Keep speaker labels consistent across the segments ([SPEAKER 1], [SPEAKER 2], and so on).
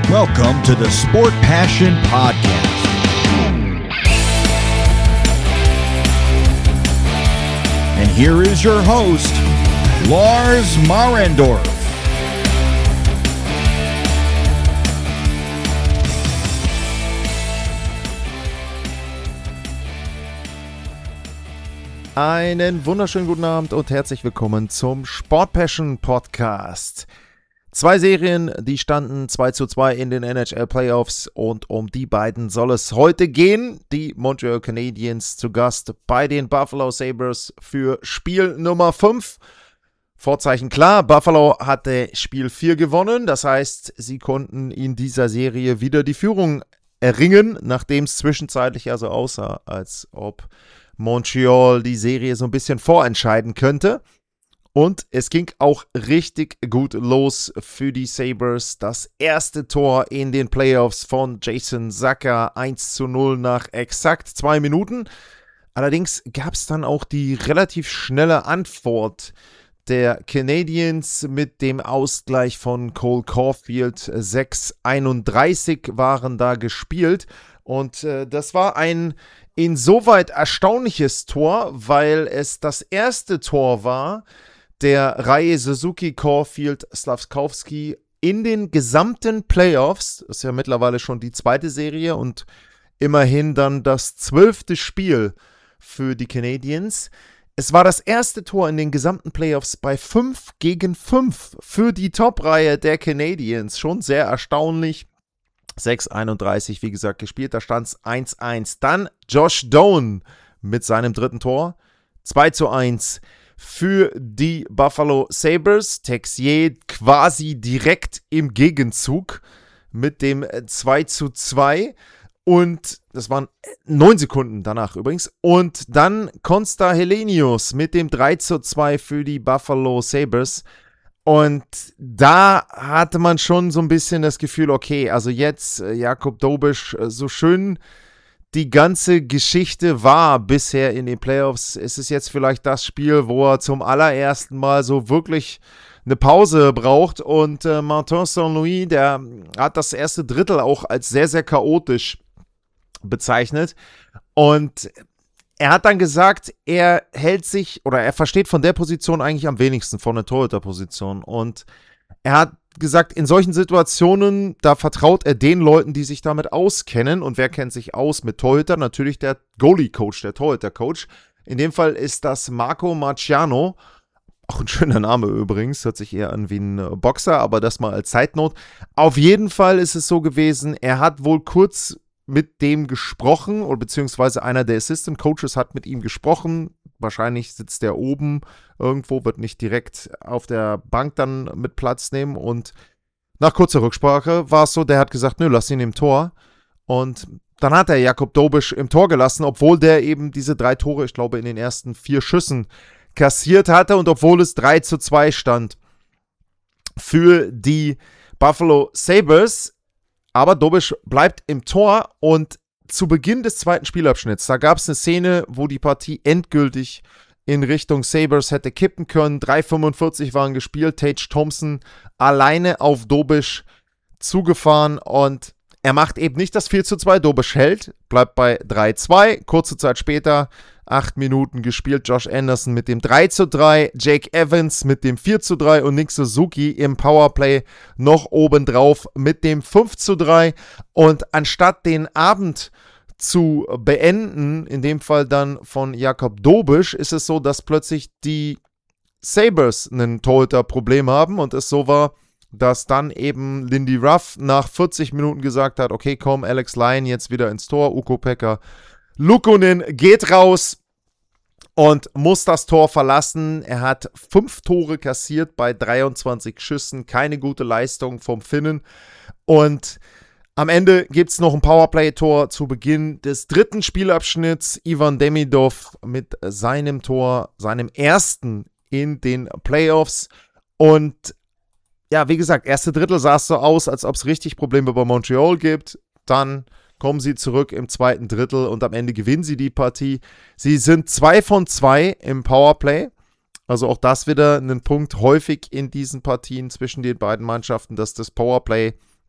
[SPEAKER 1] Welcome to the Sport Passion Podcast. And here is your host, Lars Marendorf.
[SPEAKER 2] Einen wunderschönen guten Abend und herzlich willkommen zum Sport Passion Podcast. Zwei Serien, die standen 2:2 in den NHL Playoffs und um die beiden soll es heute gehen. Die Montreal Canadiens zu Gast bei den Buffalo Sabres für Spiel Nummer 5. Vorzeichen klar, Buffalo hatte Spiel 4 gewonnen, das heißt, sie konnten in dieser Serie wieder die Führung erringen, nachdem es zwischenzeitlich also aussah, als ob Montreal die Serie so ein bisschen vorentscheiden könnte. Und es ging auch richtig gut los für die Sabres. Das erste Tor in den Playoffs von Jason Zucker, 1:0 nach exakt 2 Minuten. Allerdings gab es dann auch die relativ schnelle Antwort der Canadiens mit dem Ausgleich von Cole Caulfield. 6:31 waren da gespielt. Und das war ein insoweit erstaunliches Tor, weil es das erste Tor war der Reihe Suzuki, Caulfield, Slafkowski in den gesamten Playoffs. Das ist ja mittlerweile schon die zweite Serie und immerhin dann das 12. Spiel für die Canadiens. Es war das erste Tor in den gesamten Playoffs bei 5-5 für die Top-Reihe der Canadiens. Schon sehr erstaunlich. 6:31, wie gesagt, gespielt. Da stand es 1:1. Dann Josh Doan mit seinem dritten Tor. 2:1 für die Buffalo Sabres. Texier quasi direkt im Gegenzug mit dem 2:2. Und das waren 9 Sekunden danach übrigens. Und dann Konsta Helenius mit dem 3:2 für die Buffalo Sabres. Und da hatte man schon so ein bisschen das Gefühl, okay, also jetzt Jakub Dobeš, so schön die ganze Geschichte war bisher in den Playoffs, ist es jetzt vielleicht das Spiel, wo er zum allerersten Mal so wirklich eine Pause braucht. Und Martin Saint-Louis, der hat das erste Drittel auch als sehr, sehr chaotisch bezeichnet. Und er hat dann gesagt, er hält sich oder er versteht von der Position eigentlich am wenigsten, von der Torhüter-Position. Und er hat gesagt, in solchen Situationen, da vertraut er den Leuten, die sich damit auskennen. Und wer kennt sich aus mit Torhüter? Natürlich der Goalie-Coach, der Torhüter-Coach. In dem Fall ist das Marco Marciano. Auch ein schöner Name übrigens, hört sich eher an wie ein Boxer, aber das mal als Side Note. Auf jeden Fall ist es so gewesen, er hat wohl kurz mit dem gesprochen, oder beziehungsweise einer der Assistant Coaches hat mit ihm gesprochen. Wahrscheinlich sitzt der oben irgendwo, wird nicht direkt auf der Bank dann mit Platz nehmen. Und nach kurzer Rücksprache war es so, der hat gesagt, nö, lass ihn im Tor. Und dann hat er Jakub Dobeš im Tor gelassen, obwohl der eben diese 3 Tore, ich glaube, in den ersten 4 Schüssen kassiert hatte. Und obwohl es 3:2 stand für die Buffalo Sabres. Aber Dobeš bleibt im Tor und zu Beginn des zweiten Spielabschnitts, da gab es eine Szene, wo die Partie endgültig in Richtung Sabres hätte kippen können. 3:45 waren gespielt, Tage Thompson alleine auf Dobeš zugefahren und er macht eben nicht das 4:2, Dobeš hält, bleibt bei 3:2. Kurze Zeit später, 8 Minuten gespielt, Josh Anderson mit dem 3:3, Jake Evans mit dem 4:3 und Nick Suzuki im Powerplay noch obendrauf mit dem 5:3. Und anstatt den Abend zu beenden, in dem Fall dann von Jakub Dobeš, ist es so, dass plötzlich die Sabres ein Torhüter-Problem haben und es so war, dass dann eben Lindy Ruff nach 40 Minuten gesagt hat, okay, komm, Alex Lyon jetzt wieder ins Tor, Ukko-Pekka Luukkonen geht raus und muss das Tor verlassen. Er hat 5 Tore kassiert bei 23 Schüssen, keine gute Leistung vom Finnen. Und am Ende gibt es noch ein Powerplay-Tor zu Beginn des dritten Spielabschnitts. Ivan Demidov mit seinem Tor, seinem ersten in den Playoffs. Und ja, wie gesagt, erste Drittel sah es so aus, als ob es richtig Probleme bei Montreal gibt. Dann kommen sie zurück im zweiten Drittel und am Ende gewinnen sie die Partie. Sie sind 2 von 2 im Powerplay. Also auch das wieder ein Punkt häufig in diesen Partien zwischen den beiden Mannschaften, dass das Powerplay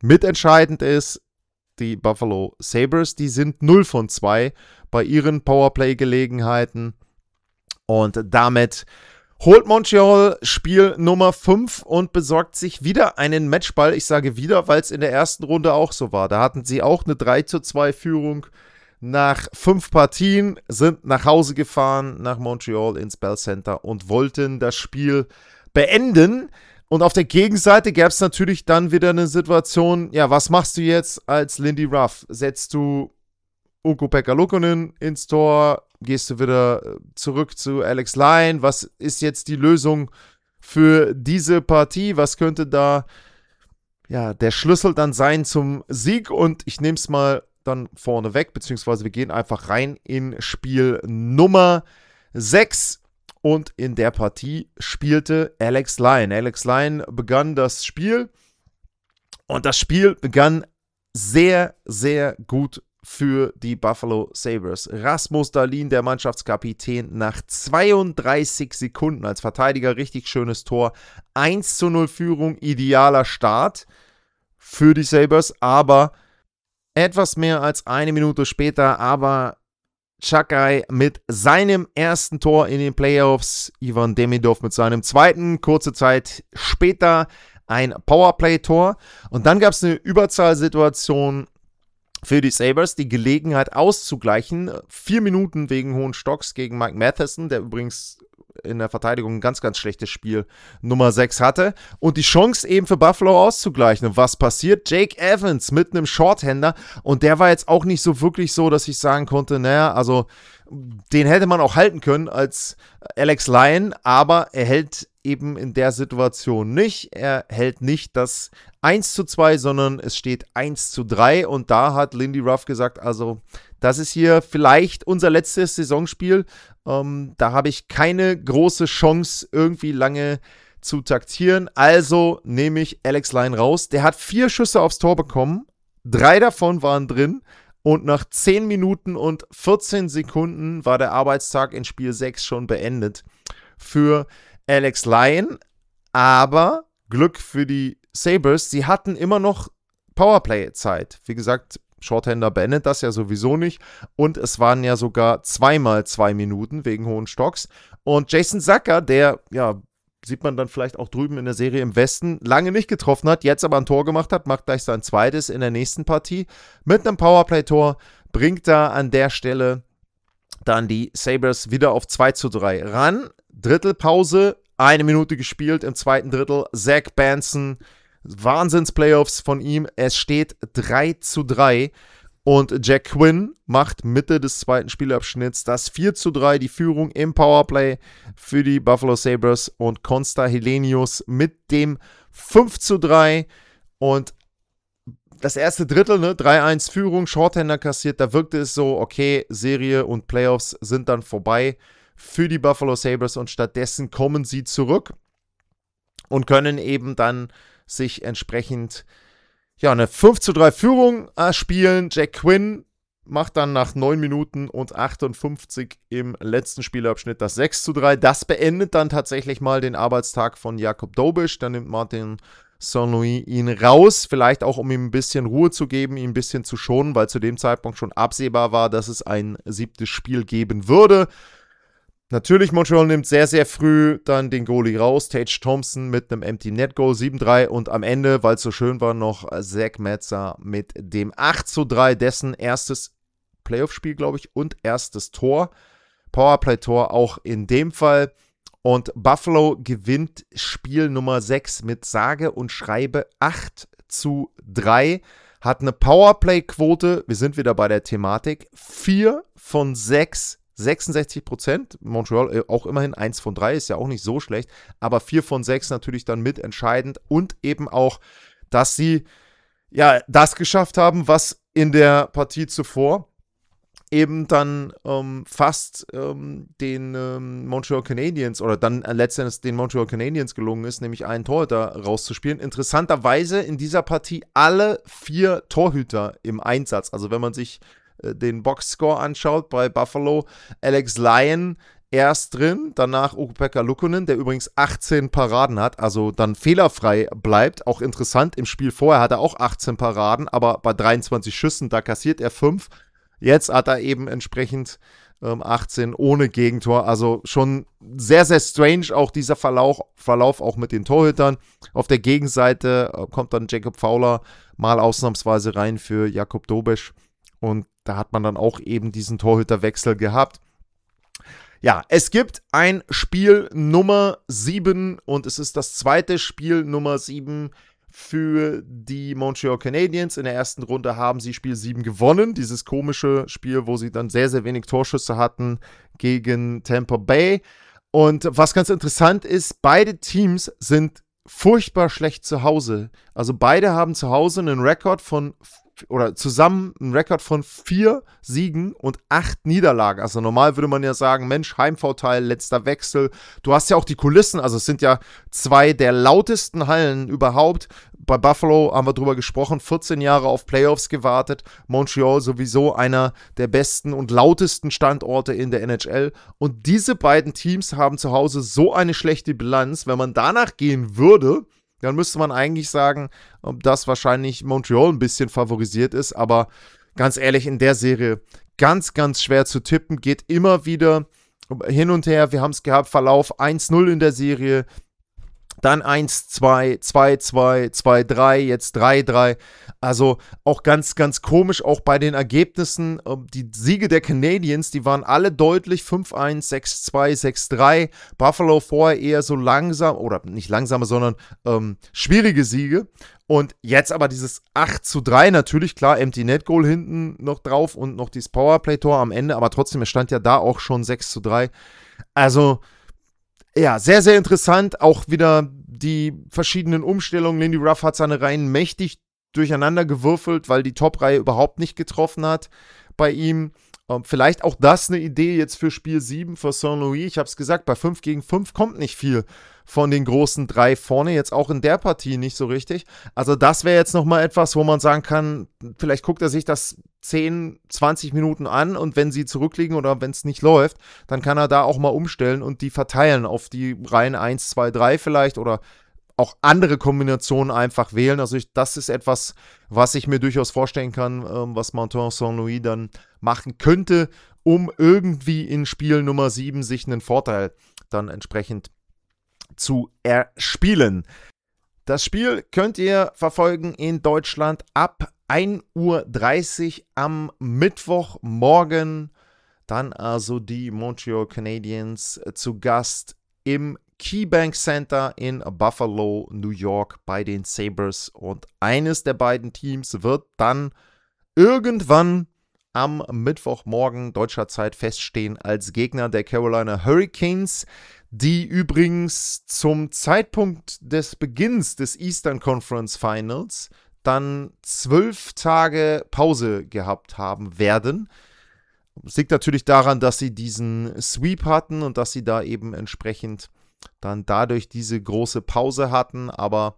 [SPEAKER 2] Mitentscheidend ist, die Buffalo Sabres, die sind 0 von 2 bei ihren Powerplay-Gelegenheiten. Und damit holt Montreal Spiel Nummer 5 und besorgt sich wieder einen Matchball. Ich sage wieder, weil es in der ersten Runde auch so war. Da hatten sie auch eine 3:2 Führung nach 5 Partien, sind nach Hause gefahren, nach Montreal ins Bell Center und wollten das Spiel beenden. Und auf der Gegenseite gab es natürlich dann wieder eine Situation, ja, was machst du jetzt als Lindy Ruff? Setzt du Ukko-Pekka Luukkonen ins Tor? Gehst du wieder zurück zu Alex Lyon? Was ist jetzt die Lösung für diese Partie? Was könnte da der Schlüssel dann sein zum Sieg? Und ich nehme es mal dann vorne weg, beziehungsweise wir gehen einfach rein in Spiel Nummer 6. Und in der Partie spielte Alex Lyon. Alex Lyon begann das Spiel. Und das Spiel begann sehr, sehr gut für die Buffalo Sabres. Rasmus Dahlin, der Mannschaftskapitän, nach 32 Sekunden als Verteidiger, richtig schönes Tor. 1:0 Führung, idealer Start für die Sabres, aber etwas mehr als eine Minute später, Xhekaj mit seinem ersten Tor in den Playoffs, Ivan Demidov mit seinem zweiten, kurze Zeit später ein Powerplay-Tor. Und dann gab es eine Überzahlsituation für die Sabres, die Gelegenheit auszugleichen. 4 Minuten wegen hohen Stocks gegen Mike Matheson, der übrigens in der Verteidigung ein ganz, ganz schlechtes Spiel Nummer 6 hatte. Und die Chance eben für Buffalo auszugleichen. Und was passiert? Jake Evans mit einem Shorthander. Und der war jetzt auch nicht so wirklich so, dass ich sagen konnte, naja, also den hätte man auch halten können als Alex Lyon. Aber er hält eben in der Situation nicht. Er hält nicht das 1:2, sondern es steht 1:3. Und da hat Lindy Ruff gesagt, also das ist hier vielleicht unser letztes Saisonspiel. Da habe ich keine große Chance, irgendwie lange zu taktieren. Also nehme ich Alex Lyon raus. Der hat 4 Schüsse aufs Tor bekommen. 3 davon waren drin. Und nach 10 Minuten und 14 Sekunden war der Arbeitstag in Spiel 6 schon beendet für Alex Lyon. Aber Glück für die Sabres, sie hatten immer noch Powerplay-Zeit. Wie gesagt, Shorthander beendet das ja sowieso nicht. Und es waren ja sogar 2x 2 Minuten wegen hohen Stocks. Und Jason Zucker, der, sieht man dann vielleicht auch drüben in der Serie im Westen, lange nicht getroffen hat, jetzt aber ein Tor gemacht hat, macht gleich sein zweites in der nächsten Partie. Mit einem Powerplay-Tor bringt da an der Stelle dann die Sabres wieder auf 2:3 ran. Drittelpause, 1 Minute gespielt im zweiten Drittel. Zach Benson, Wahnsinns-Playoffs von ihm. Es steht 3:3 und Jack Quinn macht Mitte des zweiten Spielabschnitts das 4:3, die Führung im Powerplay für die Buffalo Sabres und Konsta Helenius mit dem 5:3 und das erste Drittel, 3:1 Führung, Shorthander kassiert, da wirkte es so, okay, Serie und Playoffs sind dann vorbei für die Buffalo Sabres und stattdessen kommen sie zurück und können eben dann sich entsprechend eine 5:3 Führung spielen. Jack Quinn macht dann nach 9 Minuten und 58 im letzten Spielabschnitt das 6:3. Das beendet dann tatsächlich mal den Arbeitstag von Jakub Dobeš. Dann nimmt Martin Saint-Louis ihn raus, vielleicht auch um ihm ein bisschen Ruhe zu geben, ihn ein bisschen zu schonen, weil zu dem Zeitpunkt schon absehbar war, dass es ein 7. Spiel geben würde. Natürlich, Montreal nimmt sehr, sehr früh dann den Goalie raus. Tage Thompson mit einem Empty-Net-Goal, 7:3. Und am Ende, weil es so schön war, noch Zach Metzer mit dem 8:3. Dessen erstes Playoff-Spiel, glaube ich, und erstes Tor. Powerplay-Tor auch in dem Fall. Und Buffalo gewinnt Spiel Nummer 6 mit sage und schreibe 8:3. Hat eine Powerplay-Quote, wir sind wieder bei der Thematik, 4 von 6, 66%. Montreal auch immerhin 1 von 3, ist ja auch nicht so schlecht. Aber 4 von 6 natürlich dann mitentscheidend. Und eben auch, dass sie das geschafft haben, was in der Partie zuvor eben dann fast den Montreal Canadiens oder dann letztendlich den Montreal Canadiens gelungen ist, nämlich einen Torhüter rauszuspielen. Interessanterweise in dieser Partie alle 4 Torhüter im Einsatz. Also wenn man sich den Boxscore anschaut bei Buffalo, Alex Lyon erst drin, danach Ukko-Pekka Luukkonen, der übrigens 18 Paraden hat, also dann fehlerfrei bleibt. Auch interessant, im Spiel vorher hat er auch 18 Paraden, aber bei 23 Schüssen, da kassiert er 5. Jetzt hat er eben entsprechend 18 ohne Gegentor. Also schon sehr, sehr strange auch dieser Verlauf auch mit den Torhütern. Auf der Gegenseite kommt dann Jacob Fowler mal ausnahmsweise rein für Jakub Dobeš. Und da hat man dann auch eben diesen Torhüterwechsel gehabt. Ja, es gibt ein Spiel Nummer 7 und es ist das zweite Spiel Nummer 7 für die Montreal Canadiens. In der ersten Runde haben sie Spiel 7 gewonnen. Dieses komische Spiel, wo sie dann sehr, sehr wenig Torschüsse hatten gegen Tampa Bay. Und was ganz interessant ist, beide Teams sind furchtbar schlecht zu Hause. Also beide haben zu Hause einen Rekord von, oder zusammen einen Rekord von 4 Siegen und 8 Niederlagen. Also normal würde man ja sagen, Mensch, Heimvorteil, letzter Wechsel. Du hast ja auch die Kulissen, also es sind ja 2 der lautesten Hallen überhaupt. Bei Buffalo haben wir drüber gesprochen, 14 Jahre auf Playoffs gewartet. Montreal sowieso einer der besten und lautesten Standorte in der NHL. Und diese beiden Teams haben zu Hause so eine schlechte Bilanz. Wenn man danach gehen würde, dann müsste man eigentlich sagen, dass wahrscheinlich Montreal ein bisschen favorisiert ist. Aber ganz ehrlich, in der Serie ganz, ganz schwer zu tippen. Geht immer wieder hin und her. Wir haben es gehabt, Verlauf 1-0 in der Serie. Dann 1-2, 2-2, 2-3, jetzt 3-3. Also auch ganz, ganz komisch, auch bei den Ergebnissen. Die Siege der Canadiens, die waren alle deutlich 5-1, 6-2, 6-3. Buffalo vorher eher so langsam, oder nicht langsame, sondern schwierige Siege. Und jetzt aber dieses 8-3, natürlich, klar, Empty Net Goal hinten noch drauf und noch dieses Powerplay-Tor am Ende, aber trotzdem, es stand ja da auch schon 6-3. Also ja, sehr, sehr interessant. Auch wieder die verschiedenen Umstellungen. Lindy Ruff hat seine Reihen mächtig durcheinander gewürfelt, weil die Top-Reihe überhaupt nicht getroffen hat bei ihm. Vielleicht auch das eine Idee jetzt für Spiel 7 für Saint-Louis. Ich habe es gesagt, bei 5 gegen 5 kommt nicht viel von den großen 3 vorne. Jetzt auch in der Partie nicht so richtig. Also das wäre jetzt nochmal etwas, wo man sagen kann, vielleicht guckt er sich das 10, 20 Minuten an und wenn sie zurückliegen oder wenn es nicht läuft, dann kann er da auch mal umstellen und die verteilen auf die Reihen 1, 2, 3 vielleicht oder auch andere Kombinationen einfach wählen. Also das ist etwas, was ich mir durchaus vorstellen kann, was Montreal Saint-Louis dann machen könnte, um irgendwie in Spiel Nummer 7 sich einen Vorteil dann entsprechend zu erspielen. Das Spiel könnt ihr verfolgen in Deutschland ab 1:30 Uhr am Mittwochmorgen. Dann also die Montreal Canadiens zu Gast im KeyBank Center in Buffalo, New York bei den Sabres. Und eines der beiden Teams wird dann irgendwann am Mittwochmorgen deutscher Zeit feststehen als Gegner der Carolina Hurricanes, die übrigens zum Zeitpunkt des Beginns des Eastern Conference Finals dann 12 Tage Pause gehabt haben werden. Es liegt natürlich daran, dass sie diesen Sweep hatten und dass sie da eben entsprechend dann dadurch diese große Pause hatten, aber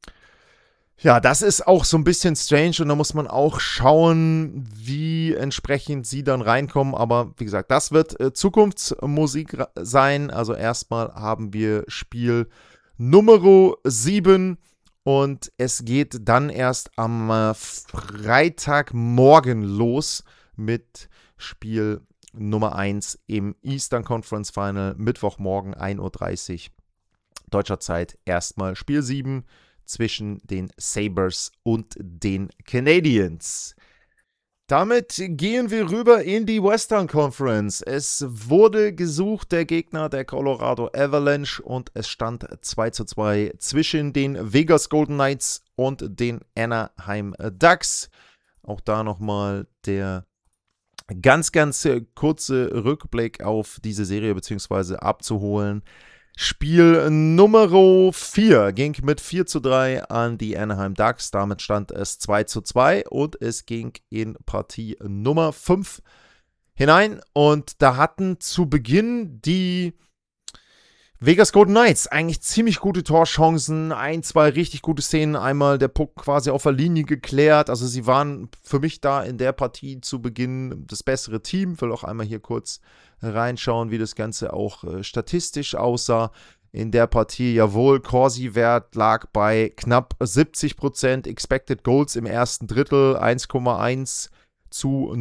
[SPEAKER 2] ja, das ist auch so ein bisschen strange und da muss man auch schauen, wie entsprechend sie dann reinkommen, aber wie gesagt, das wird Zukunftsmusik sein, also erstmal haben wir Spiel Nummer 7 und es geht dann erst am Freitagmorgen los mit Spiel Nummer 1 im Eastern Conference Final, Mittwochmorgen 1:30 Uhr deutscher Zeit. Erstmal Spiel 7 zwischen den Sabres und den Canadiens. Damit gehen wir rüber in die Western Conference. Es wurde gesucht, der Gegner der Colorado Avalanche und es stand 2:2 zwischen den Vegas Golden Knights und den Anaheim Ducks. Auch da nochmal der ganz, ganz kurze Rückblick auf diese Serie beziehungsweise abzuholen. Spiel Nummer 4 ging mit 4:3 an die Anaheim Ducks. Damit stand es 2:2 und es ging in Partie Nummer 5 hinein. Und da hatten zu Beginn die Vegas Golden Knights, eigentlich ziemlich gute Torchancen, 2 richtig gute Szenen, einmal der Puck quasi auf der Linie geklärt, also sie waren für mich da in der Partie zu Beginn das bessere Team. Ich will auch einmal hier kurz reinschauen, wie das Ganze auch statistisch aussah. In der Partie, jawohl, Corsi-Wert lag bei knapp 70%, Expected Goals im ersten Drittel 1,1 zu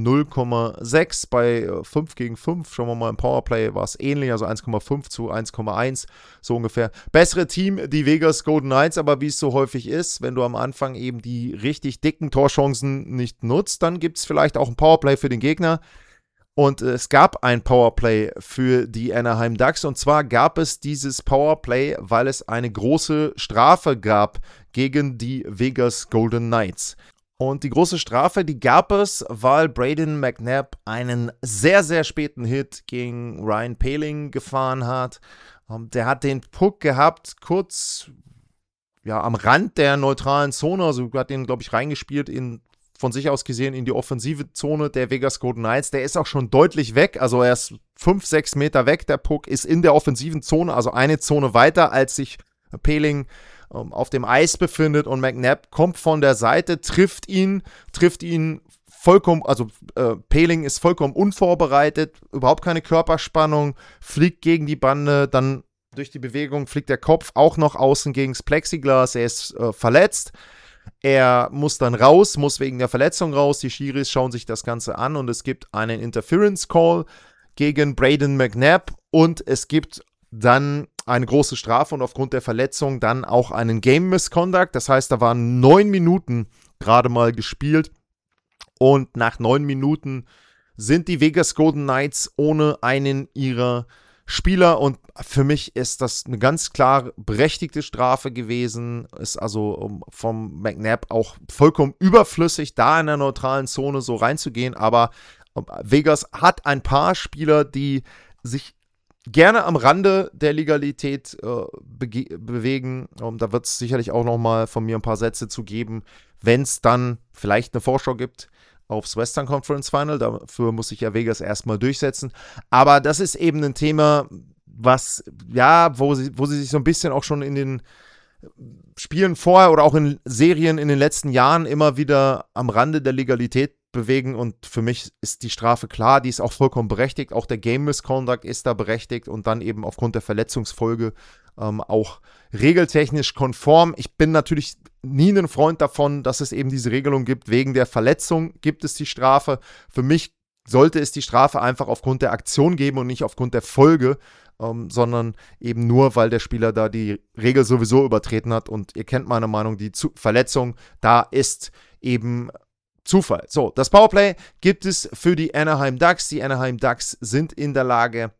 [SPEAKER 2] 0,6 bei 5 gegen 5. Schauen wir mal, im Powerplay war es ähnlich, also 1,5 zu 1,1, so ungefähr. Bessere Team, die Vegas Golden Knights, aber wie es so häufig ist, wenn du am Anfang eben die richtig dicken Torchancen nicht nutzt, dann gibt es vielleicht auch ein Powerplay für den Gegner. Und es gab ein Powerplay für die Anaheim Ducks, und zwar gab es dieses Powerplay, weil es eine große Strafe gab gegen die Vegas Golden Knights. Und die große Strafe, die gab es, weil Brayden McNabb einen sehr, sehr späten Hit gegen Ryan Poehling gefahren hat. Der hat den Puck gehabt, kurz am Rand der neutralen Zone, also hat den, glaube ich, reingespielt, von sich aus gesehen in die offensive Zone der Vegas Golden Knights. Der ist auch schon deutlich weg, also er ist 5-6 Meter weg, der Puck ist in der offensiven Zone, also eine Zone weiter, als sich Poehling auf dem Eis befindet, und McNabb kommt von der Seite, trifft ihn vollkommen, also Poehling ist vollkommen unvorbereitet, überhaupt keine Körperspannung, fliegt gegen die Bande, dann durch die Bewegung fliegt der Kopf auch noch außen gegen das Plexiglas, er ist verletzt, er muss dann raus, muss wegen der Verletzung raus, die Schiris schauen sich das Ganze an und es gibt einen Interference Call gegen Brayden McNabb und es gibt dann eine große Strafe und aufgrund der Verletzung dann auch einen Game Misconduct. Das heißt, da waren 9 Minuten gerade mal gespielt und nach 9 Minuten sind die Vegas Golden Knights ohne einen ihrer Spieler und für mich ist das eine ganz klar berechtigte Strafe gewesen. Ist also vom McNabb auch vollkommen überflüssig, da in der neutralen Zone so reinzugehen, aber Vegas hat ein paar Spieler, die sich gerne am Rande der Legalität bewegen. Da wird es sicherlich auch nochmal von mir ein paar Sätze zu geben, wenn es dann vielleicht eine Vorschau gibt aufs Western Conference Final. Dafür muss sich ja Vegas erstmal durchsetzen. Aber das ist eben ein Thema, was, wo sie sich so ein bisschen auch schon in den Spielen vorher oder auch in Serien in den letzten Jahren immer wieder am Rande der Legalität bewegen, und für mich ist die Strafe klar, die ist auch vollkommen berechtigt, auch der Game Misconduct ist da berechtigt und dann eben aufgrund der Verletzungsfolge auch regeltechnisch konform. Ich bin natürlich nie ein Freund davon, dass es eben diese Regelung gibt, wegen der Verletzung gibt es die Strafe. Für mich sollte es die Strafe einfach aufgrund der Aktion geben und nicht aufgrund der Folge, sondern eben nur, weil der Spieler da die Regel sowieso übertreten hat, und ihr kennt meine Meinung, die Verletzung da ist eben Zufall. So, das Powerplay gibt es für die Anaheim Ducks. Die Anaheim Ducks sind in der Lage,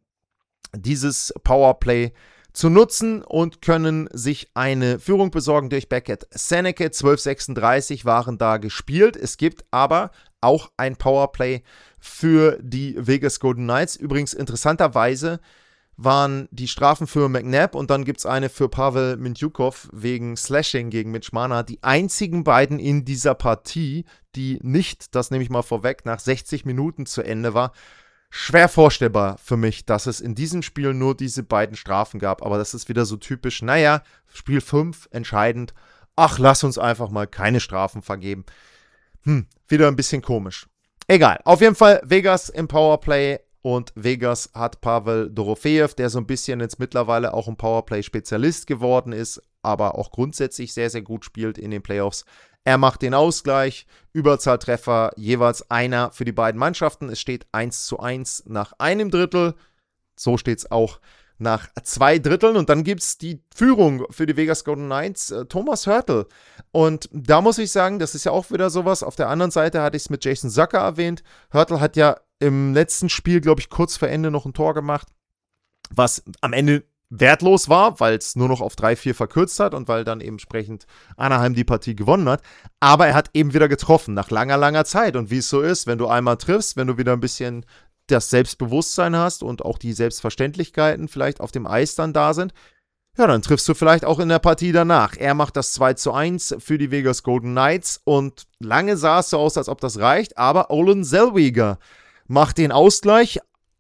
[SPEAKER 2] dieses Powerplay zu nutzen und können sich eine Führung besorgen durch Beckett Seneke. 12:36 waren da gespielt. Es gibt aber auch ein Powerplay für die Vegas Golden Knights. Übrigens interessanterweise waren die Strafen für McNabb und dann gibt es eine für Pavel Mintyukov wegen Slashing gegen Mitch Marner. Die einzigen beiden in dieser Partie, die nicht, das nehme ich mal vorweg, nach 60 Minuten zu Ende war. Schwer vorstellbar für mich, dass es in diesem Spiel nur diese beiden Strafen gab. Aber das ist wieder so typisch, Spiel 5, entscheidend. Ach, lass uns einfach mal keine Strafen vergeben. Wieder ein bisschen komisch. Egal, auf jeden Fall Vegas im Powerplay. Und Vegas hat Pavel Dorofeev, der so ein bisschen jetzt mittlerweile auch ein Powerplay-Spezialist geworden ist, aber auch grundsätzlich sehr, sehr gut spielt in den Playoffs. Er macht den Ausgleich, Überzahltreffer, jeweils einer für die beiden Mannschaften. Es steht 1:1 nach einem Drittel. So steht es auch nach 2 Dritteln. Und dann gibt es die Führung für die Vegas Golden Knights, Thomas Hertl. Und da muss ich sagen, das ist ja auch wieder sowas. Auf der anderen Seite hatte ich es mit Jason Zucker erwähnt. Hertl hat ja im letzten Spiel, glaube ich, kurz vor Ende noch ein Tor gemacht, was am Ende wertlos war, weil es nur noch auf 3-4 verkürzt hat und weil dann eben entsprechend Anaheim die Partie gewonnen hat. Aber er hat eben wieder getroffen, nach langer, langer Zeit. Und wie es so ist, wenn du einmal triffst, wenn du wieder ein bisschen das Selbstbewusstsein hast und auch die Selbstverständlichkeiten vielleicht auf dem Eis dann da sind, ja, dann triffst du vielleicht auch in der Partie danach. Er macht das 2:1 für die Vegas Golden Knights und lange sah es so aus, als ob das reicht, aber Olen Zellweger macht den Ausgleich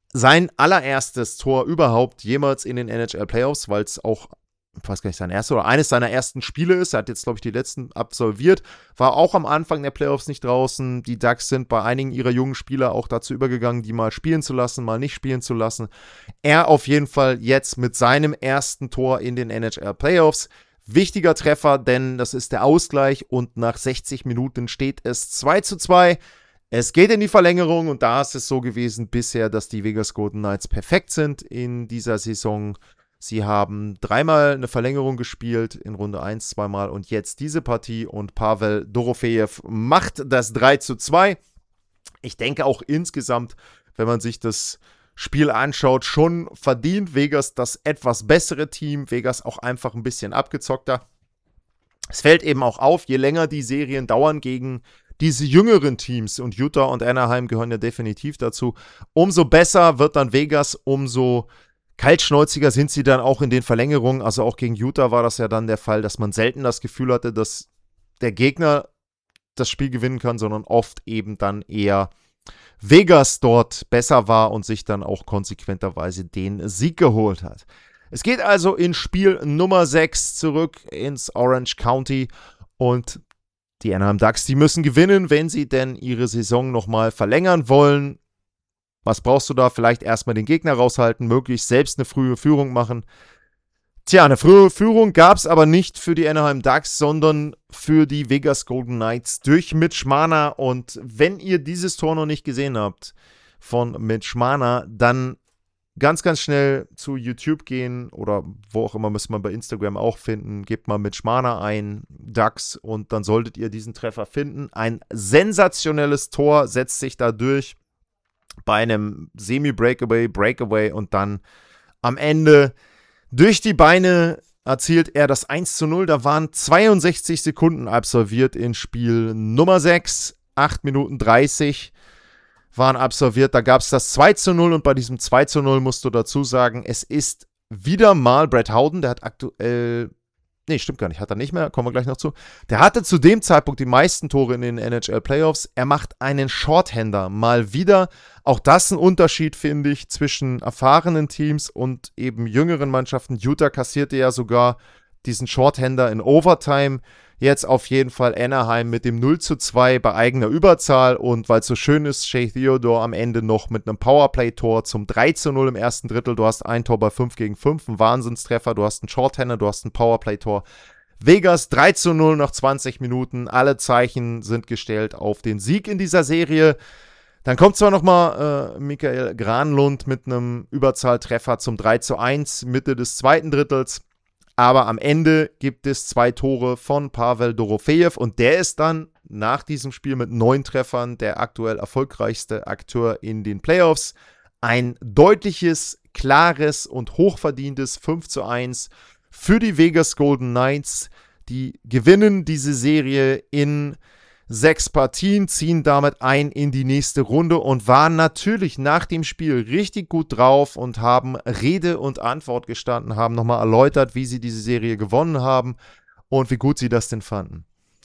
[SPEAKER 2] sein allererstes Tor überhaupt jemals in den NHL Playoffs, weil es auch, ich weiß gar nicht, sein erstes oder eines seiner ersten Spiele ist. Er hat jetzt, glaube ich, die letzten absolviert. War auch am Anfang der Playoffs nicht draußen. Die Ducks sind bei einigen ihrer jungen Spieler auch dazu übergegangen, die mal spielen zu lassen, mal nicht spielen zu lassen. Er auf jeden Fall jetzt mit seinem ersten Tor in den NHL Playoffs. Wichtiger Treffer, denn das ist der Ausgleich und nach 60 Minuten steht es 2:2. Es geht in die Verlängerung und da ist es so gewesen bisher, dass die Vegas Golden Knights perfekt sind in dieser Saison. Sie haben 3-mal eine Verlängerung gespielt, in Runde 1 2-mal und jetzt diese Partie und Pavel Dorofejew macht das 3:2. Ich denke auch insgesamt, wenn man sich das Spiel anschaut, schon verdient Vegas das etwas bessere Team. Vegas auch einfach ein bisschen abgezockter. Es fällt eben auch auf, je länger die Serien dauern gegen diese jüngeren Teams, und Utah und Anaheim gehören ja definitiv dazu, umso besser wird dann Vegas, umso kaltschnäuziger sind sie dann auch in den Verlängerungen. Also auch gegen Utah war das ja dann der Fall, dass man selten das Gefühl hatte, dass der Gegner das Spiel gewinnen kann, sondern oft eben dann eher Vegas dort besser war und sich dann auch konsequenterweise den Sieg geholt hat. Es geht also in Spiel Nummer 6 zurück ins Orange County und die Anaheim Ducks, die müssen gewinnen, wenn sie denn ihre Saison nochmal verlängern wollen. Was brauchst du da? Vielleicht erstmal den Gegner raushalten, möglichst selbst eine frühe Führung machen. Tja, eine frühe Führung gab es aber nicht für die Anaheim Ducks, sondern für die Vegas Golden Knights durch Mitch Marner. Und wenn ihr dieses Tor noch nicht gesehen habt von Mitch Marner, dann ganz, ganz schnell zu YouTube gehen oder wo auch immer, müsst man bei Instagram auch finden. Gebt mal Mitch Marner ein, Ducks, und dann solltet ihr diesen Treffer finden. Ein sensationelles Tor setzt sich da durch bei einem Breakaway und dann am Ende durch die Beine erzielt er das 1:0. Da waren 62 Sekunden absolviert in Spiel Nummer 6. 8 Minuten 30 waren absolviert. Da gab es das 2:0 und bei diesem 2:0 musst du dazu sagen, es ist wieder mal Brett Howden, der hat aktuell, nee, stimmt gar nicht, hat er nicht mehr, kommen wir gleich noch zu. Der hatte zu dem Zeitpunkt die meisten Tore in den NHL Playoffs. Er macht einen Shorthander mal wieder. Auch das ein Unterschied, finde ich, zwischen erfahrenen Teams und eben jüngeren Mannschaften. Utah kassierte ja sogar diesen Shorthander in Overtime. Jetzt auf jeden Fall Anaheim mit dem 0:2 bei eigener Überzahl und weil es so schön ist, Shea Theodore am Ende noch mit einem Powerplay-Tor zum 3:0 im ersten Drittel. Du hast ein Tor bei 5-gegen-5, ein Wahnsinnstreffer, du hast einen Shorthander, du hast ein Powerplay-Tor. Vegas 3:0 nach 20 Minuten, alle Zeichen sind gestellt auf den Sieg in dieser Serie. Dann kommt zwar nochmal Mikael Granlund mit einem Überzahltreffer zum 3:1 Mitte des zweiten Drittels. Aber am Ende gibt es 2 Tore von Pavel Dorofejew und der ist dann nach diesem Spiel mit 9 Treffern der aktuell erfolgreichste Akteur in den Playoffs. Ein deutliches, klares und hochverdientes 5:1 für die Vegas Golden Knights. Die gewinnen diese Serie in 6 Partien, ziehen damit ein in die nächste Runde und waren natürlich nach dem Spiel richtig gut drauf und haben Rede und Antwort gestanden, haben nochmal erläutert, wie sie diese Serie gewonnen haben und wie gut sie das denn fanden.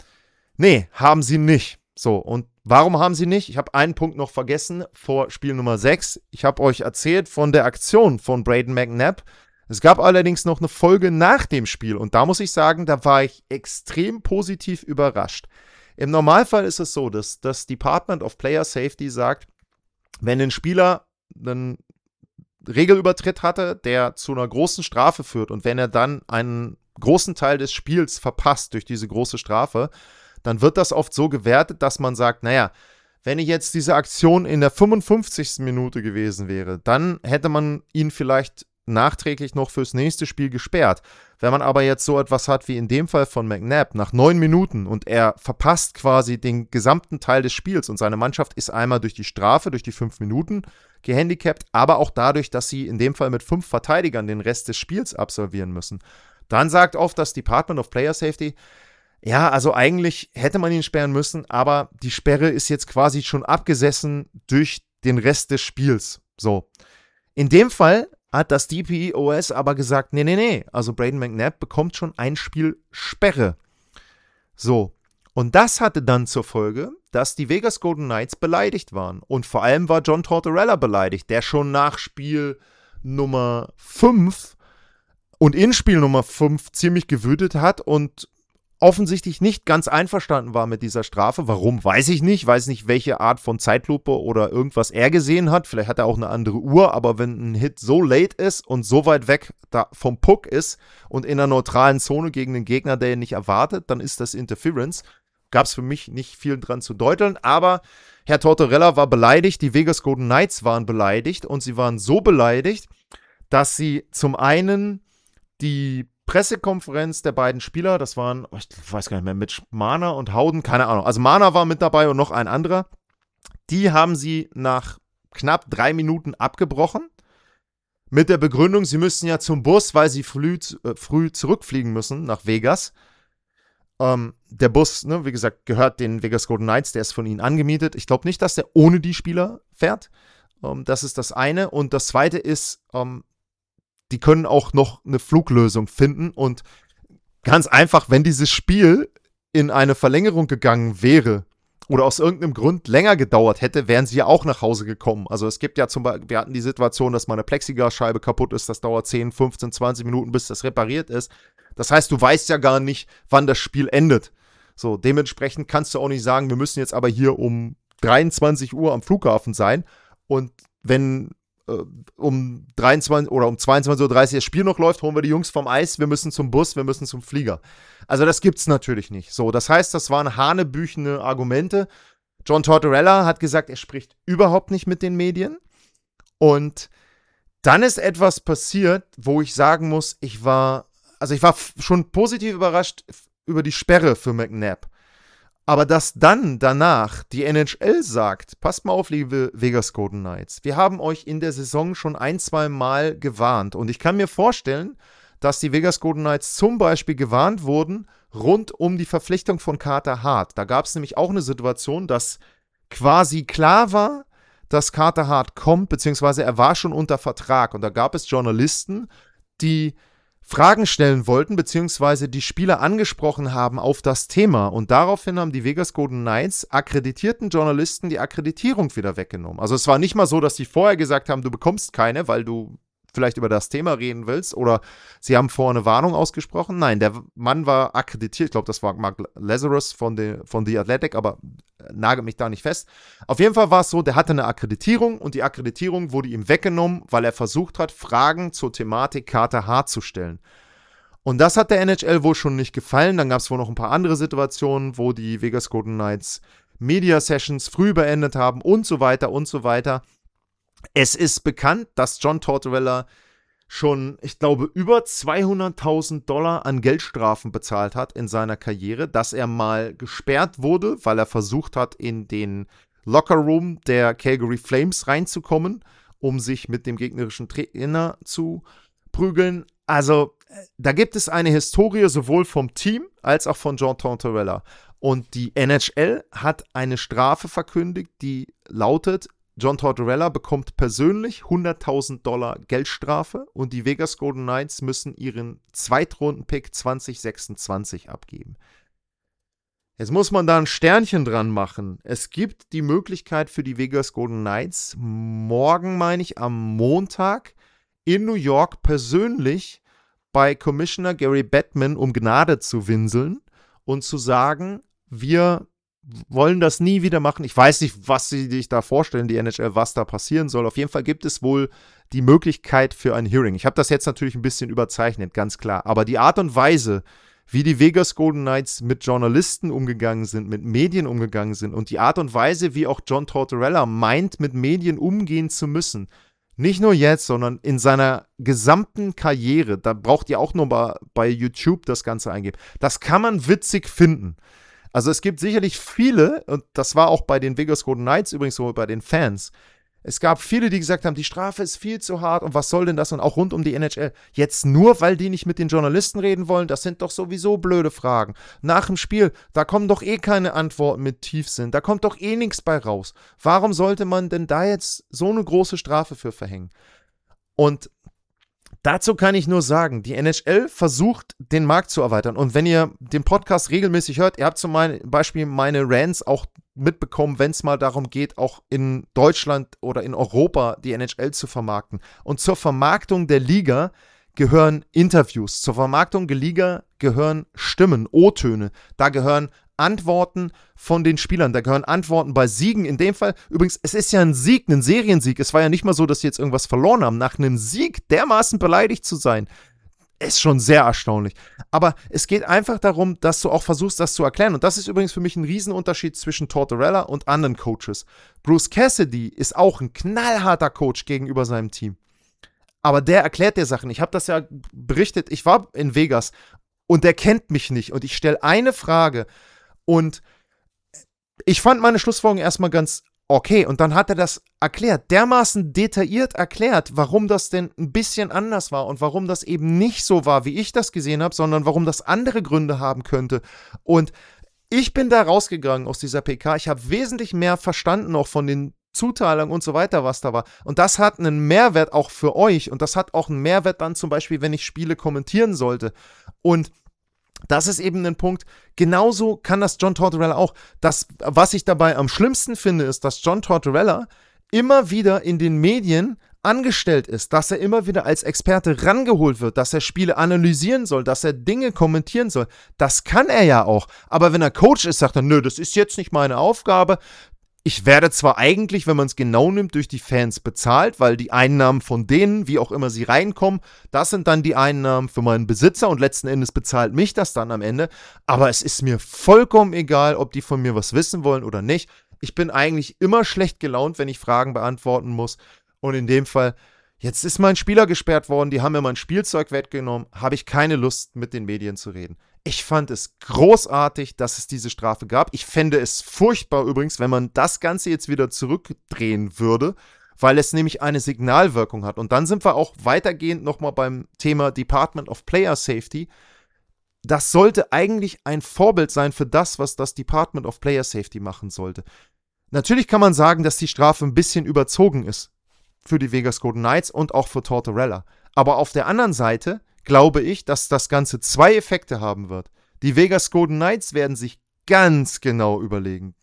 [SPEAKER 2] Nee, haben sie nicht. So, und warum haben sie nicht? Ich habe einen Punkt noch vergessen vor Spiel Nummer 6. Ich habe euch erzählt von der Aktion von Brayden McNabb. Es gab allerdings noch eine Folge nach dem Spiel und da muss ich sagen, da war ich extrem positiv überrascht. Im Normalfall ist es so, dass das Department of Player Safety sagt, wenn ein Spieler einen Regelübertritt hatte, der zu einer großen Strafe führt und wenn er dann einen großen Teil des Spiels verpasst durch diese große Strafe, dann wird das oft so gewertet, dass man sagt, naja, wenn jetzt diese Aktion in der 55. Minute gewesen wäre, dann hätte man ihn vielleicht nachträglich noch fürs nächste Spiel gesperrt. Wenn man aber jetzt so etwas hat wie in dem Fall von McNabb nach 9 Minuten und er verpasst quasi den gesamten Teil des Spiels und seine Mannschaft ist einmal durch die Strafe, durch die 5 Minuten gehandicapt, aber auch dadurch, dass sie in dem Fall mit 5 Verteidigern den Rest des Spiels absolvieren müssen. Dann sagt oft das Department of Player Safety, ja, also eigentlich hätte man ihn sperren müssen, aber die Sperre ist jetzt quasi schon abgesessen durch den Rest des Spiels. So. In dem Fall hat das DPOS aber gesagt, nee, also Brayden McNabb bekommt schon ein Spiel Sperre. So, Und das hatte dann zur Folge, dass die Vegas Golden Knights beleidigt waren. Und vor allem war John Tortorella beleidigt, der schon nach Spiel Nummer 5 und in Spiel Nummer 5 ziemlich gewütet hat und offensichtlich nicht ganz einverstanden war mit dieser Strafe. Warum, weiß ich nicht. Weiß nicht, welche Art von Zeitlupe oder irgendwas er gesehen hat. Vielleicht hat er auch eine andere Uhr, aber wenn ein Hit so late ist und so weit weg vom Puck ist und in einer neutralen Zone gegen den Gegner, der ihn nicht erwartet, dann ist das Interference. Gab es für mich nicht viel dran zu deuteln, aber Herr Tortorella war beleidigt, die Vegas Golden Knights waren beleidigt und sie waren so beleidigt, dass sie zum einen die Pressekonferenz der beiden Spieler, das waren, ich weiß gar nicht mehr, Mitch Marner und Howden, keine Ahnung, also Marner war mit dabei und noch ein anderer, die haben sie nach knapp 3 Minuten abgebrochen, mit der Begründung, sie müssten ja zum Bus, weil sie früh zurückfliegen müssen nach Vegas. Der Bus, ne, wie gesagt, gehört den Vegas Golden Knights, der ist von ihnen angemietet. Ich glaube nicht, dass der ohne die Spieler fährt. Das ist das eine. Und das zweite ist, die können auch noch eine Fluglösung finden. Und ganz einfach, wenn dieses Spiel in eine Verlängerung gegangen wäre oder aus irgendeinem Grund länger gedauert hätte, wären sie ja auch nach Hause gekommen. Also es gibt ja zum Beispiel, wir hatten die Situation, dass mal eine Plexiglasscheibe kaputt ist. Das dauert 10, 15, 20 Minuten, bis das repariert ist. Das heißt, du weißt ja gar nicht, wann das Spiel endet. So, dementsprechend kannst du auch nicht sagen, wir müssen jetzt aber hier um 23 Uhr am Flughafen sein und wenn um 23 oder um 22.30 Uhr das Spiel noch läuft, holen wir die Jungs vom Eis, wir müssen zum Bus, wir müssen zum Flieger. Also das gibt's natürlich nicht. So, das heißt, das waren hanebüchene Argumente. John Tortorella hat gesagt, er spricht überhaupt nicht mit den Medien und dann ist etwas passiert, wo ich sagen muss, ich war schon positiv überrascht über die Sperre für McNabb. Aber dass dann danach die NHL sagt, passt mal auf, liebe Vegas Golden Knights, wir haben euch in der Saison schon 1-2 Mal gewarnt. Und ich kann mir vorstellen, dass die Vegas Golden Knights zum Beispiel gewarnt wurden rund um die Verpflichtung von Carter Hart. Da gab es nämlich auch eine Situation, dass quasi klar war, dass Carter Hart kommt, beziehungsweise er war schon unter Vertrag. Und da gab es Journalisten, die Fragen stellen wollten, beziehungsweise die Spieler angesprochen haben auf das Thema. Und daraufhin haben die Vegas Golden Knights akkreditierten Journalisten die Akkreditierung wieder weggenommen. Also es war nicht mal so, dass die vorher gesagt haben, du bekommst keine, weil du vielleicht über das Thema reden willst, oder sie haben vorher eine Warnung ausgesprochen. Nein, der Mann war akkreditiert. Ich glaube, das war Mark Lazarus von The Athletic, aber nagelt mich da nicht fest. Auf jeden Fall war es so, der hatte eine Akkreditierung und die Akkreditierung wurde ihm weggenommen, weil er versucht hat, Fragen zur Thematik Carter Hart zu stellen. Und das hat der NHL wohl schon nicht gefallen. Dann gab es wohl noch ein paar andere Situationen, wo die Vegas Golden Knights Media-Sessions früh beendet haben und so weiter und so weiter. Es ist bekannt, dass John Tortorella schon, ich glaube, über $200.000 an Geldstrafen bezahlt hat in seiner Karriere, dass er mal gesperrt wurde, weil er versucht hat, in den Lockerroom der Calgary Flames reinzukommen, um sich mit dem gegnerischen Trainer zu prügeln. Also, da gibt es eine Historie sowohl vom Team als auch von John Tortorella. Und die NHL hat eine Strafe verkündigt, die lautet: John Tortorella bekommt persönlich $100.000 Geldstrafe und die Vegas Golden Knights müssen ihren Zweitrunden-Pick 2026 abgeben. Jetzt muss man da ein Sternchen dran machen. Es gibt die Möglichkeit für die Vegas Golden Knights, morgen, meine ich, am Montag in New York persönlich bei Commissioner Gary Bettman um Gnade zu winseln und zu sagen, wir wollen das nie wieder machen. Ich weiß nicht, was sie sich da vorstellen, die NHL, was da passieren soll. Auf jeden Fall gibt es wohl die Möglichkeit für ein Hearing. Ich habe das jetzt natürlich ein bisschen überzeichnet, ganz klar. Aber die Art und Weise, wie die Vegas Golden Knights mit Journalisten umgegangen sind, mit Medien umgegangen sind und die Art und Weise, wie auch John Tortorella meint, mit Medien umgehen zu müssen, nicht nur jetzt, sondern in seiner gesamten Karriere, da braucht ihr auch nur bei YouTube das Ganze eingeben. Das kann man witzig finden. Also es gibt sicherlich viele, und das war auch bei den Vegas Golden Knights übrigens so, bei den Fans, es gab viele, die gesagt haben, die Strafe ist viel zu hart und was soll denn das, und auch rund um die NHL. Jetzt nur, weil die nicht mit den Journalisten reden wollen, das sind doch sowieso blöde Fragen. Nach dem Spiel, da kommen doch eh keine Antworten mit Tiefsinn, da kommt doch eh nichts bei raus. Warum sollte man denn da jetzt so eine große Strafe für verhängen? Und Dazu kann ich nur sagen, die NHL versucht, den Markt zu erweitern. Und wenn ihr den Podcast regelmäßig hört, ihr habt zum Beispiel meine Rants auch mitbekommen, wenn es mal darum geht, auch in Deutschland oder in Europa die NHL zu vermarkten. Und zur Vermarktung der Liga gehören Interviews. Zur Vermarktung der Liga gehören Stimmen, O-Töne. Da gehören Antworten von den Spielern, da gehören Antworten bei Siegen. In dem Fall, übrigens, es ist ja ein Sieg, ein Seriensieg. Es war ja nicht mal so, dass sie jetzt irgendwas verloren haben. Nach einem Sieg dermaßen beleidigt zu sein, ist schon sehr erstaunlich. Aber es geht einfach darum, dass du auch versuchst, das zu erklären. Und das ist übrigens für mich ein Riesenunterschied zwischen Tortorella und anderen Coaches. Bruce Cassidy ist auch ein knallharter Coach gegenüber seinem Team. Aber der erklärt dir Sachen. Ich habe das ja berichtet, ich war in Vegas und der kennt mich nicht. Und ich stelle eine Frage und ich fand meine Schlussfolgerung erstmal ganz okay. Und dann hat er das erklärt, dermaßen detailliert erklärt, warum das denn ein bisschen anders war und warum das eben nicht so war, wie ich das gesehen habe, sondern warum das andere Gründe haben könnte. Und ich bin da rausgegangen aus dieser PK. Ich habe wesentlich mehr verstanden, auch von den Zuteilungen und so weiter, was da war. Und das hat einen Mehrwert auch für euch. Und das hat auch einen Mehrwert dann zum Beispiel, wenn ich Spiele kommentieren sollte. Und das ist eben ein Punkt, genauso kann das John Tortorella auch. Das, was ich dabei am schlimmsten finde, ist, dass John Tortorella immer wieder in den Medien angestellt ist, dass er immer wieder als Experte rangeholt wird, dass er Spiele analysieren soll, dass er Dinge kommentieren soll. Das kann er ja auch. Aber wenn er Coach ist, sagt er, nö, das ist jetzt nicht meine Aufgabe. Ich werde zwar eigentlich, wenn man es genau nimmt, durch die Fans bezahlt, weil die Einnahmen von denen, wie auch immer sie reinkommen, das sind dann die Einnahmen für meinen Besitzer und letzten Endes bezahlt mich das dann am Ende. Aber es ist mir vollkommen egal, ob die von mir was wissen wollen oder nicht. Ich bin eigentlich immer schlecht gelaunt, wenn ich Fragen beantworten muss. Und in dem Fall, jetzt ist mein Spieler gesperrt worden, die haben mir mein Spielzeug weggenommen, habe ich keine Lust, mit den Medien zu reden. Ich fand es großartig, dass es diese Strafe gab. Ich fände es furchtbar übrigens, wenn man das Ganze jetzt wieder zurückdrehen würde, weil es nämlich eine Signalwirkung hat. Und dann sind wir auch weitergehend nochmal beim Thema Department of Player Safety. Das sollte eigentlich ein Vorbild sein für das, was das Department of Player Safety machen sollte. Natürlich kann man sagen, dass die Strafe ein bisschen überzogen ist für die Vegas Golden Knights und auch für Tortorella. Aber auf der anderen Seite glaube ich, dass das Ganze zwei Effekte haben wird. Die Vegas Golden Knights werden sich ganz genau überlegen,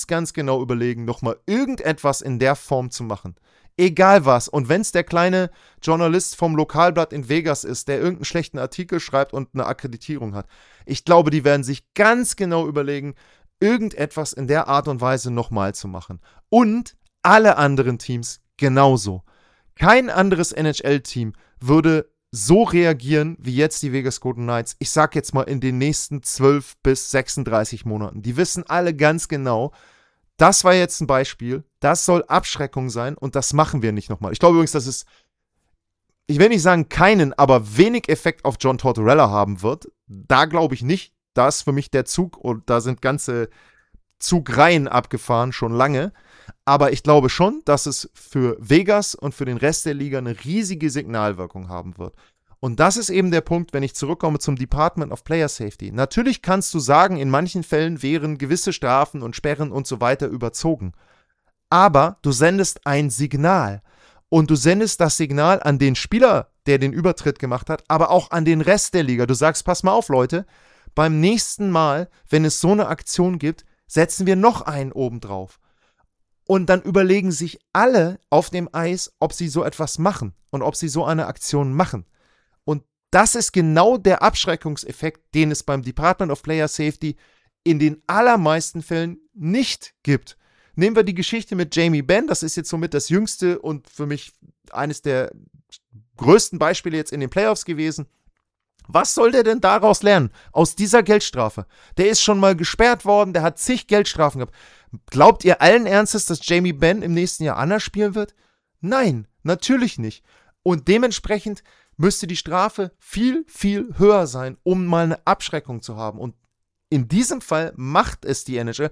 [SPEAKER 2] nochmal irgendetwas in der Form zu machen. Egal was. Und wenn es der kleine Journalist vom Lokalblatt in Vegas ist, der irgendeinen schlechten Artikel schreibt und eine Akkreditierung hat. Ich glaube, die werden sich ganz genau überlegen, irgendetwas in der Art und Weise nochmal zu machen. Und alle anderen Teams genauso. Kein anderes NHL-Team würde so reagieren wie jetzt die Vegas Golden Knights. Ich sag jetzt mal in den nächsten 12 bis 36 Monaten. Die wissen alle ganz genau, das war jetzt ein Beispiel, das soll Abschreckung sein und das machen wir nicht nochmal. Ich glaube übrigens, dass es, ich will nicht sagen keinen, aber wenig Effekt auf John Tortorella haben wird. Da glaube ich nicht. Da ist für mich der Zug und da sind ganze Zugreihen abgefahren, schon lange. Aber ich glaube schon, dass es für Vegas und für den Rest der Liga eine riesige Signalwirkung haben wird. Und das ist eben der Punkt, wenn ich zurückkomme zum Department of Player Safety. Natürlich kannst du sagen, in manchen Fällen wären gewisse Strafen und Sperren und so weiter überzogen. Aber du sendest ein Signal. Und du sendest das Signal an den Spieler, der den Übertritt gemacht hat, aber auch an den Rest der Liga. Du sagst, pass mal auf, Leute, beim nächsten Mal, wenn es so eine Aktion gibt, setzen wir noch einen obendrauf. Und dann überlegen sich alle auf dem Eis, ob sie so etwas machen und ob sie so eine Aktion machen. Und das ist genau der Abschreckungseffekt, den es beim Department of Player Safety in den allermeisten Fällen nicht gibt. Nehmen wir die Geschichte mit Jamie Benn, das ist jetzt somit das jüngste und für mich eines der größten Beispiele jetzt in den Playoffs gewesen. Was soll der denn daraus lernen? Aus dieser Geldstrafe. Der ist schon mal gesperrt worden, der hat zig Geldstrafen gehabt. Glaubt ihr allen Ernstes, dass Jamie Benn im nächsten Jahr anders spielen wird? Nein, natürlich nicht. Und dementsprechend müsste die Strafe viel, viel höher sein, um mal eine Abschreckung zu haben. Und in diesem Fall macht es die NHL,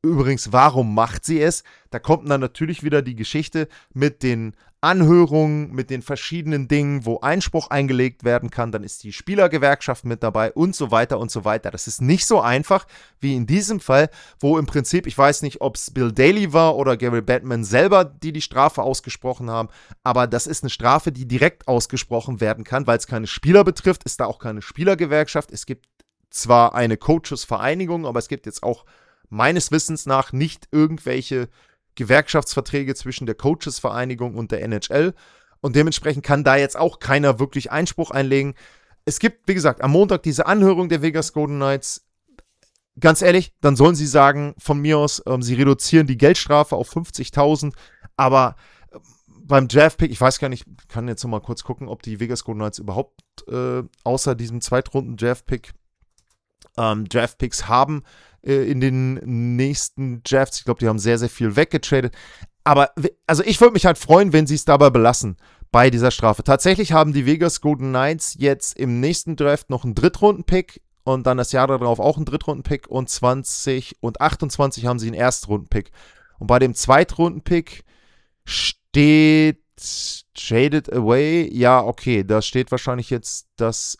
[SPEAKER 2] Übrigens, warum macht sie es? Da kommt dann natürlich wieder die Geschichte mit den Anhörungen, mit den verschiedenen Dingen, wo Einspruch eingelegt werden kann. Dann ist die Spielergewerkschaft mit dabei und so weiter und so weiter. Das ist nicht so einfach wie in diesem Fall, wo im Prinzip, ich weiß nicht, ob es Bill Daly war oder Gary Bettman selber, die Strafe ausgesprochen haben, aber das ist eine Strafe, die direkt ausgesprochen werden kann, weil es keine Spieler betrifft, ist da auch keine Spielergewerkschaft. Es gibt zwar eine Coaches-Vereinigung, aber es gibt jetzt auch meines Wissens nach nicht irgendwelche Gewerkschaftsverträge zwischen der Coaches-Vereinigung und der NHL. Und dementsprechend kann da jetzt auch keiner wirklich Einspruch einlegen. Es gibt, wie gesagt, am Montag diese Anhörung der Vegas Golden Knights. Ganz ehrlich, dann sollen sie sagen, von mir aus, sie reduzieren die Geldstrafe auf 50.000. Aber beim Draftpick, ich weiß gar nicht, kann jetzt noch mal kurz gucken, ob die Vegas Golden Knights überhaupt außer diesem Zweitrunden-Draftpick Draftpicks haben in den nächsten Drafts. Ich glaube, die haben sehr, sehr viel weggetradet. Aber also ich würde mich halt freuen, wenn sie es dabei belassen bei dieser Strafe. Tatsächlich haben die Vegas Golden Knights jetzt im nächsten Draft noch einen Drittrunden-Pick und dann das Jahr darauf auch einen Drittrunden-Pick und 20 und 28 haben sie einen Erstrunden-Pick. Und bei dem Zweitrunden-Pick steht Traded Away. Ja, okay, da steht wahrscheinlich jetzt, dass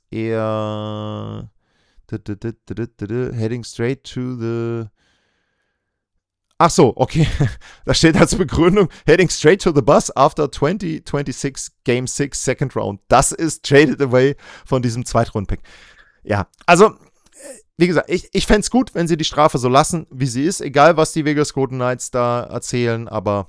[SPEAKER 2] er heading straight to the... Ach so, okay. Da steht als Begründung heading straight to the bus after 2026 Game 6 Second Round. Das ist traded away von diesem Zweitrunden-Pick. Ja, also, wie gesagt, ich fände es gut, wenn sie die Strafe so lassen, wie sie ist. Egal, was die Vegas Golden Knights da erzählen, aber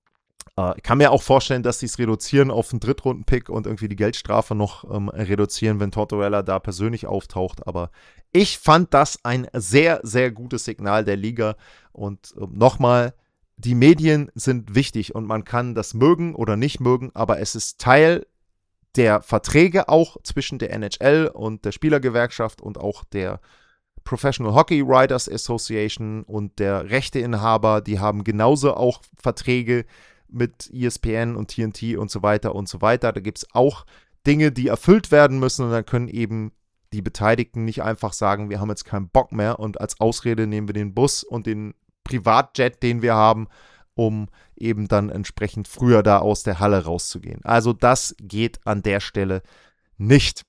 [SPEAKER 2] ich kann mir auch vorstellen, dass sie es reduzieren auf einen Drittrunden-Pick und irgendwie die Geldstrafe noch reduzieren, wenn Tortorella da persönlich auftaucht. Aber ich fand das ein sehr, sehr gutes Signal der Liga. Und nochmal, die Medien sind wichtig und man kann das mögen oder nicht mögen, aber es ist Teil der Verträge auch zwischen der NHL und der Spielergewerkschaft und auch der Professional Hockey Writers Association und der Rechteinhaber, die haben genauso auch Verträge mit ESPN und TNT und so weiter und so weiter. Da gibt es auch Dinge, die erfüllt werden müssen und dann können eben die Beteiligten nicht einfach sagen, wir haben jetzt keinen Bock mehr und als Ausrede nehmen wir den Bus und den Privatjet, den wir haben, um eben dann entsprechend früher da aus der Halle rauszugehen. Also das geht an der Stelle nicht.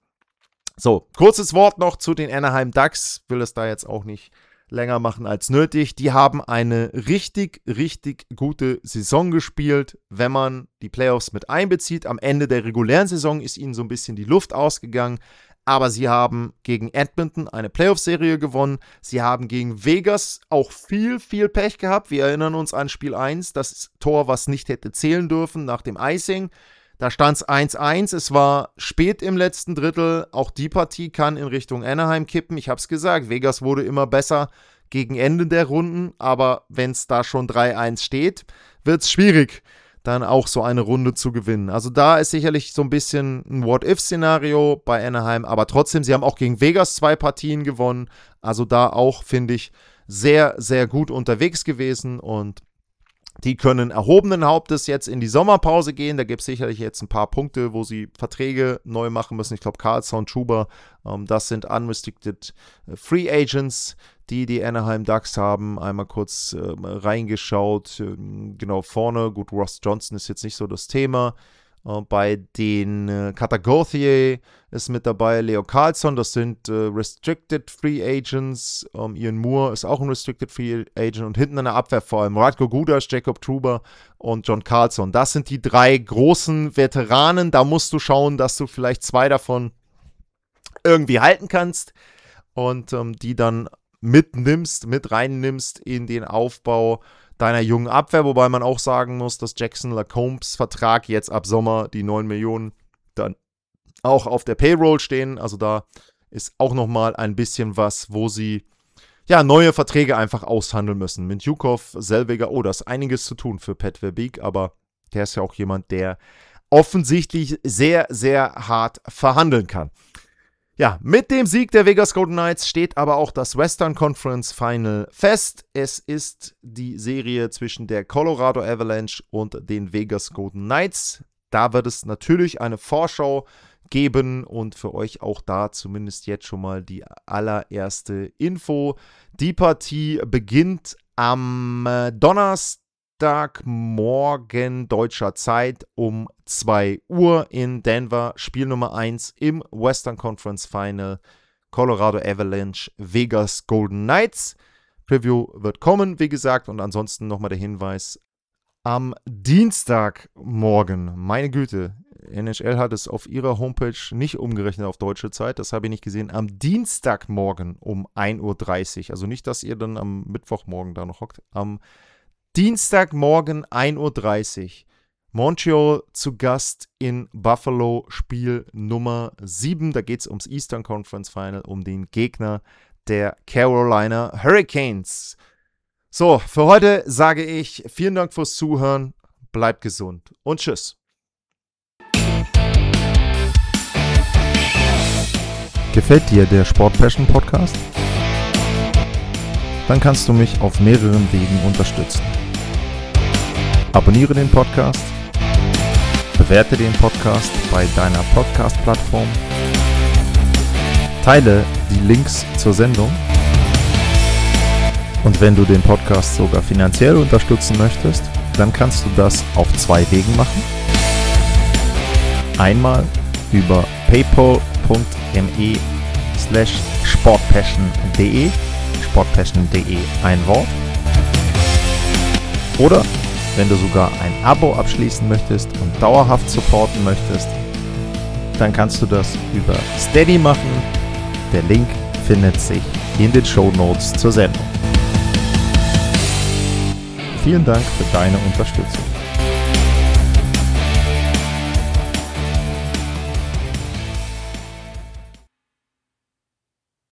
[SPEAKER 2] So, kurzes Wort noch zu den Anaheim Ducks. Will es da jetzt auch nicht länger machen als nötig. Die haben eine richtig, richtig gute Saison gespielt, wenn man die Playoffs mit einbezieht. Am Ende der regulären Saison ist ihnen so ein bisschen die Luft ausgegangen, aber sie haben gegen Edmonton eine Playoff-Serie gewonnen. Sie haben gegen Vegas auch viel, viel Pech gehabt. Wir erinnern uns an Spiel 1, das Tor, was nicht hätte zählen dürfen nach dem Icing. Da stand es 1-1, es war spät im letzten Drittel, auch die Partie kann in Richtung Anaheim kippen. Ich habe es gesagt, Vegas wurde immer besser gegen Ende der Runden, aber wenn es da schon 3-1 steht, wird es schwierig, dann auch so eine Runde zu gewinnen. Also da ist sicherlich so ein bisschen ein What-If-Szenario bei Anaheim, aber trotzdem, sie haben auch gegen Vegas 2 Partien gewonnen, also da auch, finde ich, sehr, sehr gut unterwegs gewesen und die können erhobenen Hauptes jetzt in die Sommerpause gehen. Da gibt es sicherlich jetzt ein paar Punkte, wo sie Verträge neu machen müssen. Ich glaube, Karlsson, Schuber, das sind unrestricted Free Agents, die Anaheim Ducks haben. Einmal kurz reingeschaut. Genau vorne, gut, Ross Johnston ist jetzt nicht so das Thema. Bei den Katagothier ist mit dabei Leo Carlsson, das sind Restricted Free Agents. Ian Moore ist auch ein Restricted Free Agent und hinten in der Abwehr vor allem Radko Gudas, Jacob Trouba und John Carlsson. Das sind die 3 großen Veteranen. Da musst du schauen, dass du vielleicht 2 davon irgendwie halten kannst und die dann mit reinnimmst in den Aufbau deiner jungen Abwehr, wobei man auch sagen muss, dass Jackson Lacombes Vertrag jetzt ab Sommer die 9 Millionen dann auch auf der Payroll stehen. Also da ist auch nochmal ein bisschen was, wo sie ja neue Verträge einfach aushandeln müssen. Mit Jukov, Selweger, da ist einiges zu tun für Pat Verbeek, aber der ist ja auch jemand, der offensichtlich sehr, sehr hart verhandeln kann. Ja, mit dem Sieg der Vegas Golden Knights steht aber auch das Western Conference Final fest. Es ist die Serie zwischen der Colorado Avalanche und den Vegas Golden Knights. Da wird es natürlich eine Vorschau geben und für euch auch da zumindest jetzt schon mal die allererste Info. Die Partie beginnt am Donnerstagmorgen deutscher Zeit um 2 Uhr in Denver. Spiel Nummer 1 im Western Conference Final. Colorado Avalanche, Vegas Golden Knights. Preview wird kommen, wie gesagt. Und ansonsten nochmal der Hinweis. Am Dienstagmorgen, meine Güte, NHL hat es auf ihrer Homepage nicht umgerechnet auf deutsche Zeit, das habe ich nicht gesehen, am Dienstagmorgen um 1.30 Uhr, also nicht, dass ihr dann am Mittwochmorgen da noch hockt, am Dienstagmorgen 1.30 Uhr, Montreal zu Gast in Buffalo, Spiel Nummer 7, da geht es ums Eastern Conference Final, um den Gegner der Carolina Hurricanes. So, für heute sage ich vielen Dank fürs Zuhören, bleibt gesund und tschüss.
[SPEAKER 3] Gefällt dir der Sport Passion Podcast? Dann kannst du mich auf mehreren Wegen unterstützen. Abonniere den Podcast, bewerte den Podcast bei deiner Podcast-Plattform, teile die Links zur Sendung. Und wenn du den Podcast sogar finanziell unterstützen möchtest, dann kannst du das auf 2 Wegen machen. Einmal über paypal.me/sportpassion.de, sportpassion.de ein Wort. Oder wenn du sogar ein Abo abschließen möchtest und dauerhaft supporten möchtest, dann kannst du das über Steady machen. Der Link findet sich in den Shownotes zur Sendung. Vielen Dank für deine Unterstützung.